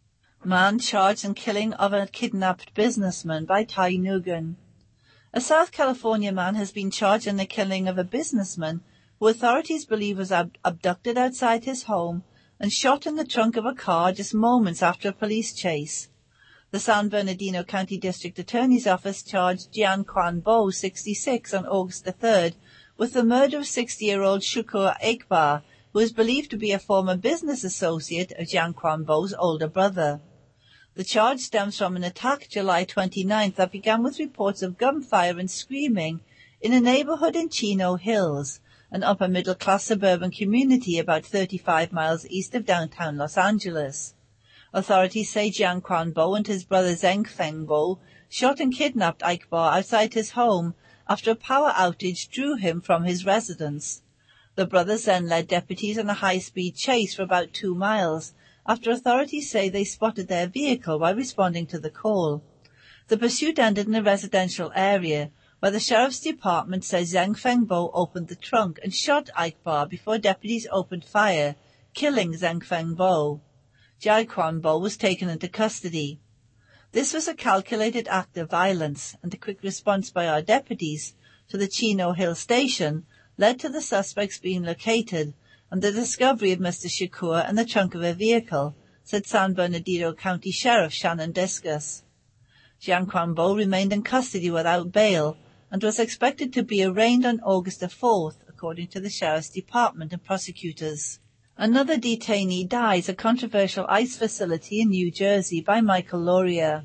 Man charged in killing of a kidnapped businessman by Ty Nugent. A South California man has been charged in the killing of a businessman who authorities believe was ab- abducted outside his home and shot in the trunk of a car just moments after a police chase. The San Bernardino County District Attorney's Office charged Jian Quan Bo, sixty-six, on August the third with the murder of sixty-year-old Shukur Akbar, who is believed to be a former business associate of Jian Quan Bo's older brother. The charge stems from an attack July twenty-ninth that began with reports of gunfire and screaming in a neighborhood in Chino Hills, an upper-middle-class suburban community about thirty-five miles east of downtown Los Angeles. Authorities say Jian Quan Bo and his brother Zeng Feng Bo shot and kidnapped Akbar outside his home after a power outage drew him from his residence. The brothers then led deputies on a high-speed chase for about two miles after authorities say they spotted their vehicle while responding to the call. The pursuit ended in a residential area where the sheriff's department says Zhang Fengbo opened the trunk and shot Aikbar before deputies opened fire, killing Zhang Fengbo. Jai Quanbo was taken into custody. This was a calculated act of violence, and the quick response by our deputies to the Chino Hill station led to the suspects being located and the discovery of Mister Shakur and the trunk of a vehicle, said San Bernardino County Sheriff Shannon Discus. Jiang Quanbo remained in custody without bail and was expected to be arraigned on August the fourth, according to the Sheriff's Department and prosecutors. Another detainee dies at a controversial ICE facility in New Jersey by Michael Laurier.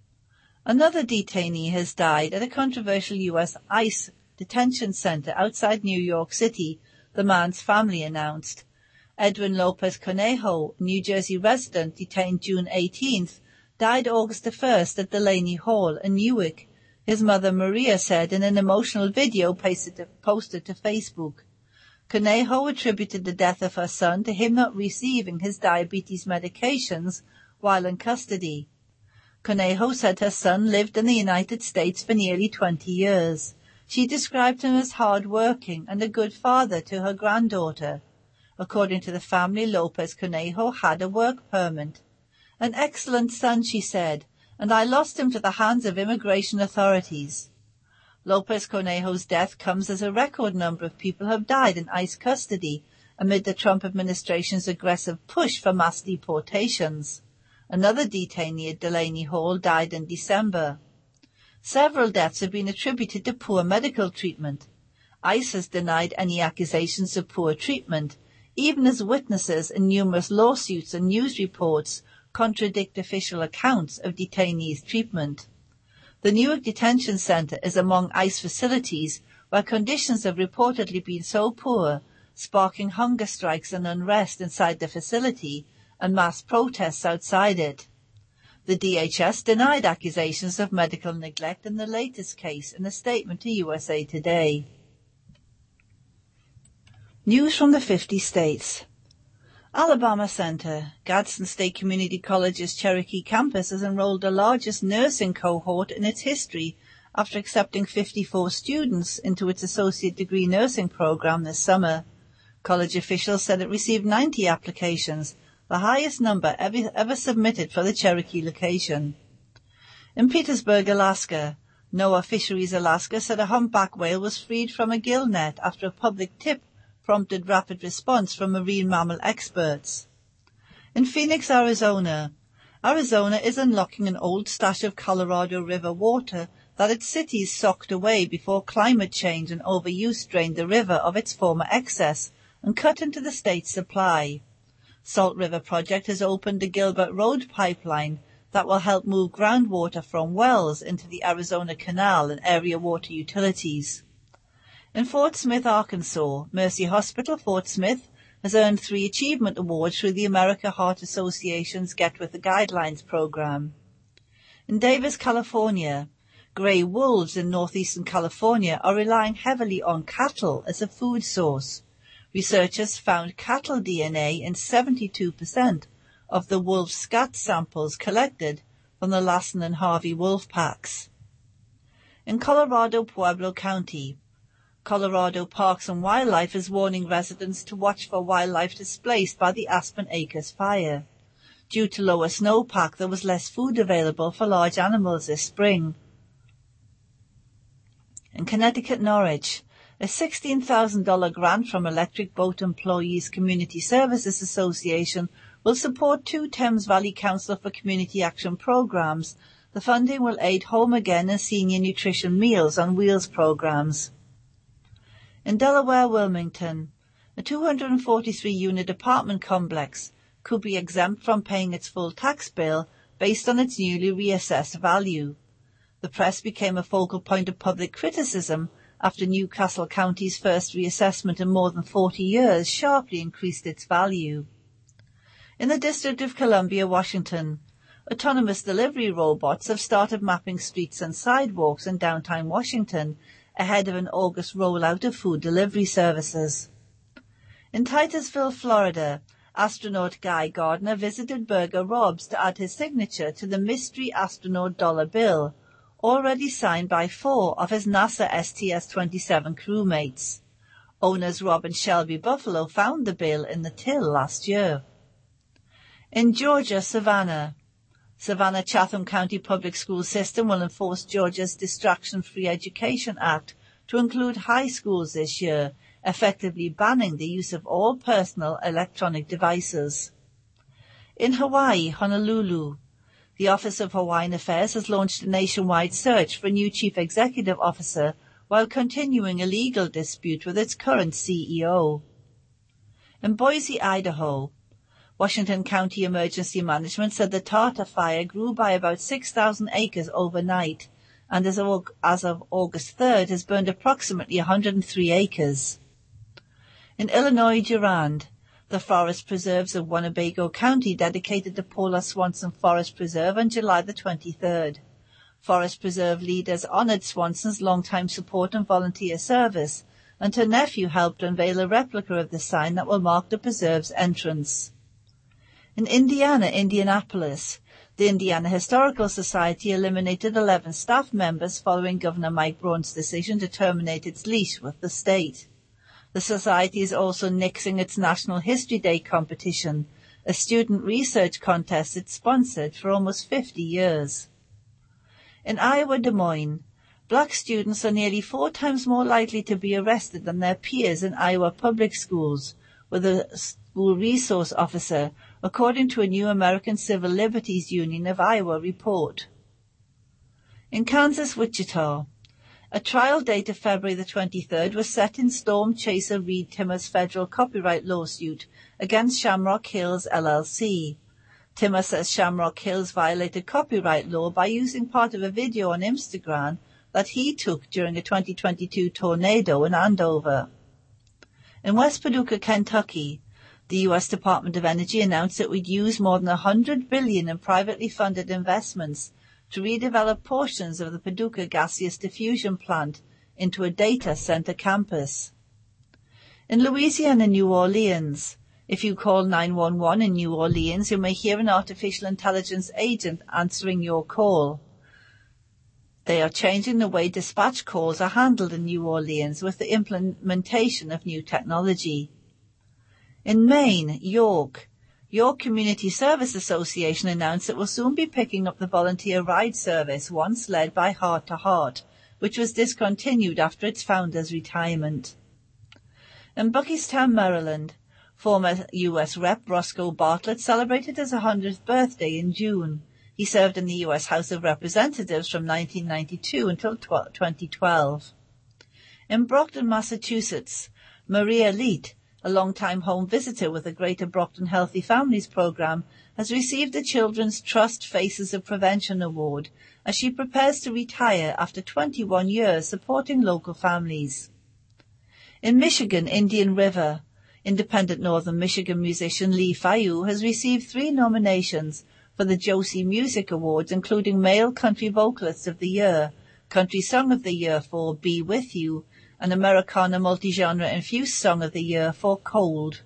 Another detainee has died at a controversial U S ICE detention center outside New York City, the man's family announced. Edwin Lopez Conejo, a New Jersey resident detained June eighteenth, died August the first at Delaney Hall in Newark, his mother Maria said in an emotional video posted to, posted to Facebook. Conejo attributed the death of her son to him not receiving his diabetes medications while in custody. Conejo said her son lived in the United States for nearly twenty years. She described him as hard-working and a good father to her granddaughter. According to the family, Lopez Conejo had a work permit. An excellent son, she said, and I lost him to the hands of immigration authorities. Lopez Conejo's death comes as a record number of people have died in ICE custody amid the Trump administration's aggressive push for mass deportations. Another detainee at Delaney Hall died in December. Several deaths have been attributed to poor medical treatment. ICE has denied any accusations of poor treatment, even as witnesses in numerous lawsuits and news reports contradict official accounts of detainees' treatment. The Newark Detention Center is among ICE facilities where conditions have reportedly been so poor, sparking hunger strikes and unrest inside the facility and mass protests outside it. The D H S denied accusations of medical neglect in the latest case in a statement to U S A Today. News from the fifty states. Alabama Center, Gadsden State Community College's Cherokee campus has enrolled the largest nursing cohort in its history after accepting fifty-four students into its associate degree nursing program this summer. College officials said it received ninety applications, the highest number ever, ever submitted for the Cherokee location. In Petersburg, Alaska, NOAA Fisheries Alaska said a humpback whale was freed from a gill net after a public tip prompted rapid response from marine mammal experts. In Phoenix, Arizona, Arizona is unlocking an old stash of Colorado River water that its cities socked away before climate change and overuse drained the river of its former excess and cut into the state's supply. Salt River Project has opened the Gilbert Road pipeline that will help move groundwater from wells into the Arizona Canal and area water utilities. In Fort Smith, Arkansas, Mercy Hospital Fort Smith has earned three achievement awards through the American Heart Association's Get With the Guidelines program. In Davis, California, gray wolves in northeastern California are relying heavily on cattle as a food source. Researchers found cattle D N A in seventy-two percent of the wolf scat samples collected from the Lassen and Harvey wolf packs. In Colorado, Pueblo County, Colorado Parks and Wildlife is warning residents to watch for wildlife displaced by the Aspen Acres fire. Due to lower snowpack, there was less food available for large animals this spring. In Connecticut, Norwich, a sixteen thousand dollars grant from Electric Boat Employees Community Services Association will support two Thames Valley Council for Community Action programs. The funding will aid Home Again and Senior Nutrition Meals on Wheels programs. In Delaware, Wilmington, a two hundred forty-three unit apartment complex could be exempt from paying its full tax bill based on its newly reassessed value. The press became a focal point of public criticism after Newcastle County's first reassessment in more than forty years sharply increased its value. In the District of Columbia, Washington, autonomous delivery robots have started mapping streets and sidewalks in downtown Washington ahead of an August rollout of food delivery services. In Titusville, Florida, astronaut Guy Gardner visited Burger Rob's to add his signature to the mystery astronaut dollar bill, already signed by four of his NASA S T S twenty-seven crewmates. Owners Rob and Shelby Buffalo found the bill in the till last year. In Georgia, Savannah, Savannah Chatham County Public School System will enforce Georgia's Distraction-Free Education Act to include high schools this year, effectively banning the use of all personal electronic devices. In Hawaii, Honolulu, the Office of Hawaiian Affairs has launched a nationwide search for a new chief executive officer while continuing a legal dispute with its current C E O. In Boise, Idaho, Washington County Emergency Management said the Tartar fire grew by about six thousand acres overnight and as of, as of August third has burned approximately one hundred three acres. In Illinois, Durand, the forest preserves of Winnebago County dedicated the Paula Swanson Forest Preserve on July the twenty-third. Forest Preserve leaders honored Swanson's longtime support and volunteer service, and her nephew helped unveil a replica of the sign that will mark the preserve's entrance. In Indiana, Indianapolis, the Indiana Historical Society eliminated eleven staff members following Governor Mike Braun's decision to terminate its lease with the state. The society is also nixing its National History Day competition, a student research contest it sponsored for almost fifty years. In Iowa, Des Moines, black students are nearly four times more likely to be arrested than their peers in Iowa public schools, with a school resource officer, according to a new American Civil Liberties Union of Iowa report. In Kansas, Wichita, a trial date of February the twenty-third was set in Storm Chaser Reed Timmer's federal copyright lawsuit against Shamrock Hills L L C. Timmer says Shamrock Hills violated copyright law by using part of a video on Instagram that he took during a twenty twenty-two tornado in Andover. In West Paducah, Kentucky, the U S Department of Energy announced it would use more than one hundred billion dollars in privately funded investments to redevelop portions of the Paducah gaseous diffusion plant into a data center campus. In Louisiana, New Orleans, if you call nine one one in New Orleans, you may hear an artificial intelligence agent answering your call. They are changing the way dispatch calls are handled in New Orleans with the implementation of new technology. In Maine, York, York Community Service Association announced it will soon be picking up the volunteer ride service once led by Heart to Heart, which was discontinued after its founder's retirement. In Buckystown, Maryland, former U S Representative Roscoe Bartlett celebrated his one hundredth birthday in June. He served in the U S House of Representatives from nineteen ninety-two until twenty twelve. In Brockton, Massachusetts, Maria Leet, a long-time home visitor with the Greater Brockton Healthy Families Program, has received the Children's Trust Faces of Prevention Award as she prepares to retire after twenty-one years supporting local families. In Michigan, Indian River, independent Northern Michigan musician Lee Fayu has received three nominations for the Josie Music Awards, including Male Country Vocalist of the Year, Country Song of the Year for Be With You, and Americana Multi-Genre Infused Song of the Year for Cold.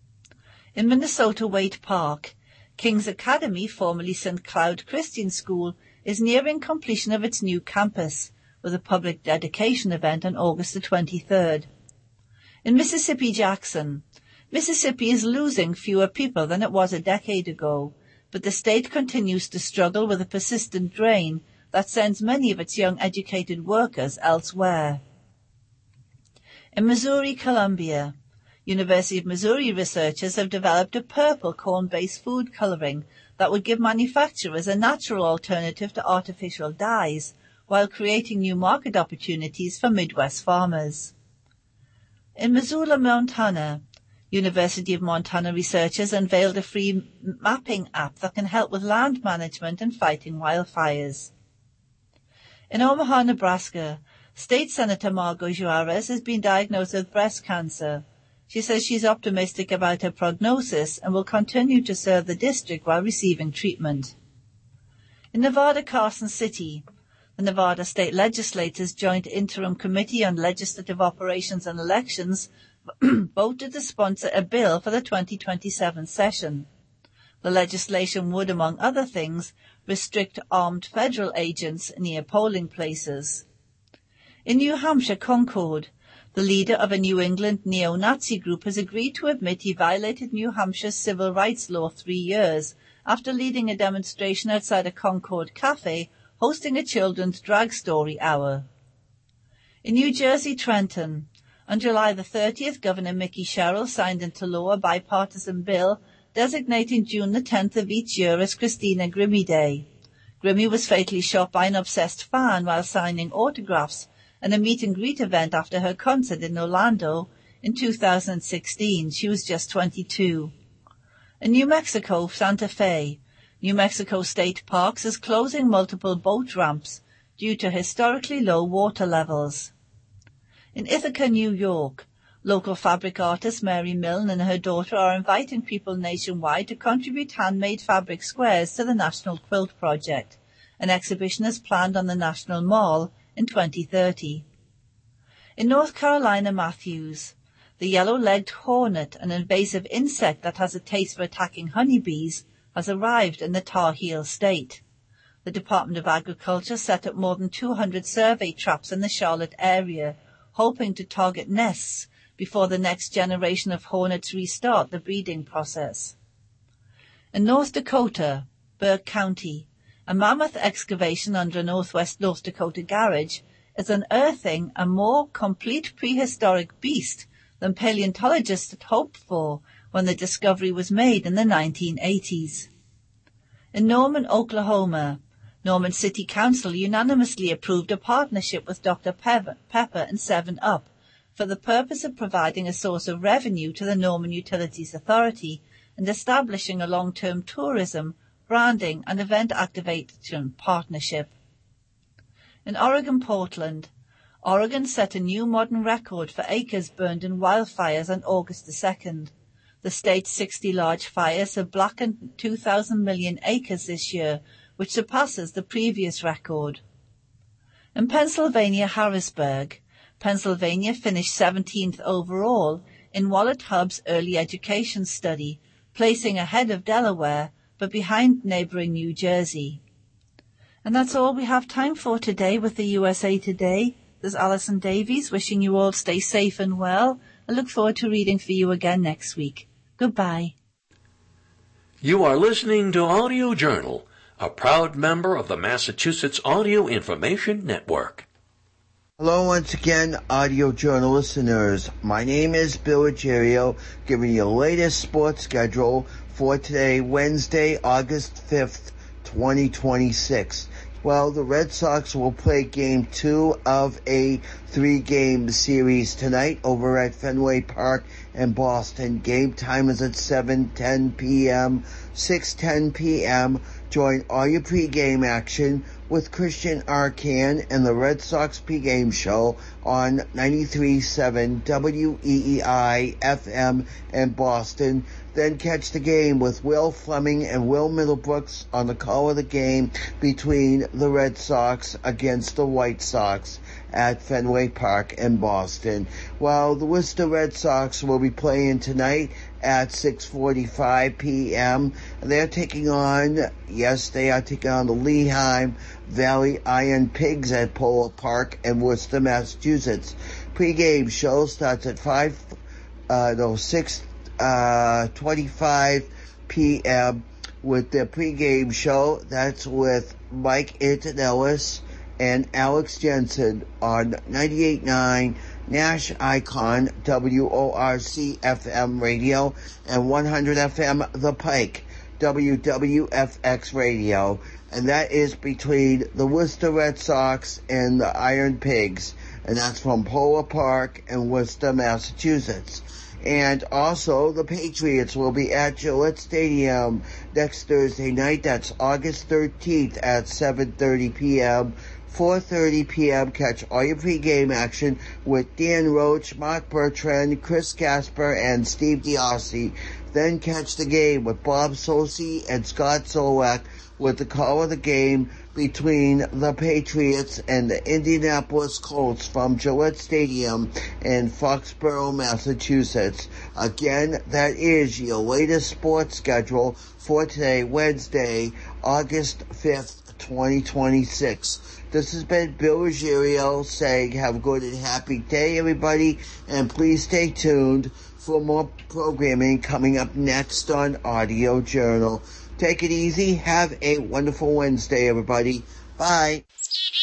In Minnesota, Waite Park, King's Academy, formerly Saint Cloud Christian School, is nearing completion of its new campus, with a public dedication event on August the twenty-third. In Mississippi, Jackson, Mississippi is losing fewer people than it was a decade ago, but the state continues to struggle with a persistent drain that sends many of its young educated workers elsewhere. In Missouri, Columbia, University of Missouri researchers have developed a purple corn-based food coloring that would give manufacturers a natural alternative to artificial dyes while creating new market opportunities for Midwest farmers. In Missoula, Montana, University of Montana researchers unveiled a free mapping app that can help with land management and fighting wildfires. In Omaha, Nebraska, State Senator Margo Juarez has been diagnosed with breast cancer. She says she's optimistic about her prognosis and will continue to serve the district while receiving treatment. In Nevada, Carson City, the Nevada State Legislature's Joint Interim Committee on Legislative Operations and Elections voted to sponsor a bill for the twenty twenty-seven session. The legislation would, among other things, restrict armed federal agents near polling places. In New Hampshire, Concord, the leader of a New England neo-Nazi group has agreed to admit he violated New Hampshire's civil rights law three years after leading a demonstration outside a Concord cafe hosting a children's drag story hour. In New Jersey, Trenton, on July the thirtieth, Governor Mickey Sherrill signed into law a bipartisan bill designating June the tenth of each year as Christina Grimmie Day. Grimmie was fatally shot by an obsessed fan while signing autographs at a meet-and-greet event after her concert in Orlando in two thousand sixteen. She was just twenty-two. In New Mexico, Santa Fe, New Mexico State Parks is closing multiple boat ramps due to historically low water levels. In Ithaca, New York, local fabric artist Mary Milne and her daughter are inviting people nationwide to contribute handmade fabric squares to the National Quilt Project. An exhibition is planned on the National Mall in twenty thirty. In North Carolina, Matthews, the yellow-legged hornet, an invasive insect that has a taste for attacking honeybees, has arrived in the Tar Heel state. The Department of Agriculture set up more than two hundred survey traps in the Charlotte area, hoping to target nests before the next generation of hornets restart the breeding process. In North Dakota, Burke County, a mammoth excavation under a northwest North Dakota garage is unearthing a more complete prehistoric beast than paleontologists had hoped for when the discovery was made in the nineteen eighties. In Norman, Oklahoma, Norman City Council unanimously approved a partnership with Doctor Pepper, Pepper and seven up for the purpose of providing a source of revenue to the Norman Utilities Authority and establishing a long-term tourism, branding, and event activation partnership. In Oregon, Portland, Oregon set a new modern record for acres burned in wildfires on August the second. The state's sixty large fires have blackened two thousand million acres this year, which surpasses the previous record. In Pennsylvania, Harrisburg, Pennsylvania finished seventeenth overall in Wallet Hub's early education study, placing ahead of Delaware, but behind neighboring New Jersey. And that's all we have time for today with the U S A Today. This is Alison Davies wishing you all stay safe and well. I look forward to reading for you again next week. Goodbye. You are listening to Audio Journal, a proud member of the Massachusetts Audio Information Network. Hello once again, Audio Journal listeners. My name is Bill Agerio, giving you the latest sports schedule for today, Wednesday, August fifth, twenty twenty-six. Well, the Red Sox will play game two of a three-game series tonight over at Fenway Park in Boston. Game time is at seven ten p.m., six ten p.m. Join all your pregame action with Christian Arcan and the Red Sox pregame show on ninety-three point seven W E E I F M in Boston. Then catch the game with Will Fleming and Will Middlebrooks on the call of the game between the Red Sox against the White Sox at Fenway Park in Boston. While the Worcester Red Sox will be playing tonight at six forty-five p.m. They're taking on, yes, they are taking on the Lehigh Valley Iron Pigs at Polo Park in Worcester, Massachusetts. Pre-game show starts at five, uh, no, six uh, twenty-five p.m. with their pre-game show. That's with Mike Antonellis and Alex Jensen on ninety-eight point nine Nash Icon W O R C F M radio and one hundred F M The Pike W W F X radio. And that is between the Worcester Red Sox and the Iron Pigs. And that's from Polo Park in Worcester, Massachusetts. And also, the Patriots will be at Gillette Stadium next Thursday night. That's August thirteenth at seven thirty p.m. four thirty p.m. catch all your pregame action with Dan Roach, Mark Bertrand, Chris Gasper, and Steve Diossi. Then catch the game with Bob Sosi and Scott Solak with the call of the game between the Patriots and the Indianapolis Colts from Gillette Stadium in Foxborough, Massachusetts. Again, that is your latest sports schedule for today, Wednesday, August fifth, twenty twenty-six. This has been Bill Ruggiero saying have a good and happy day, everybody, and please stay tuned for more programming coming up next on Audio Journal. Take it easy. Have a wonderful Wednesday, everybody. Bye.